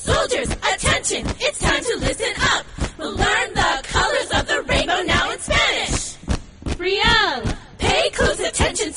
Soldiers, attention! It's time to listen up! We'll learn the colors of the rainbow now in Spanish! Brielle, Pay close attention